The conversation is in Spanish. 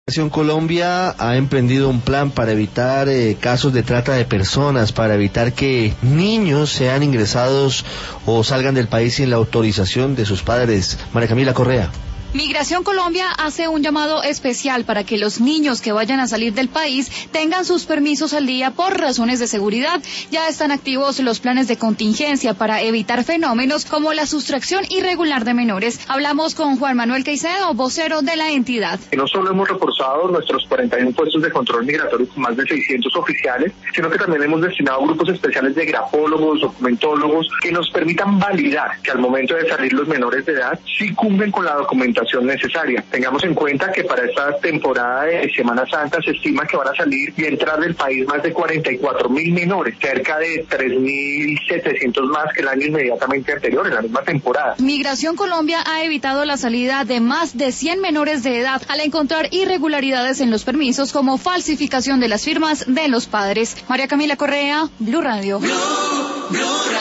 Migración Colombia ha emprendido un plan para evitar casos de trata de personas, para evitar que niños sean ingresados o salgan del país sin la autorización de sus padres. María Camila Correa. Migración Colombia hace un llamado especial para que los niños que vayan a salir del país tengan sus permisos al día por razones de seguridad. Ya están activos los planes de contingencia para evitar fenómenos como la sustracción irregular de menores. Hablamos con Juan Manuel Caicedo, vocero de la entidad. No solo hemos reforzado nuestros 41 puestos de control migratorio con más de 600 oficiales, sino que también hemos destinado grupos especiales de grafólogos, documentólogos, que nos permitan validar que al momento de salir los menores de edad sí cumplen con la documentación necesaria. Tengamos en cuenta que para esta temporada de Semana Santa se estima que van a salir y entrar del país más de 44.000 menores, cerca de 3.700 más que el año inmediatamente anterior, en la misma temporada. Migración Colombia ha evitado la salida de más de 100 menores de edad al encontrar irregularidades en los permisos como falsificación de las firmas de los padres. María Camila Correa, Blue Radio.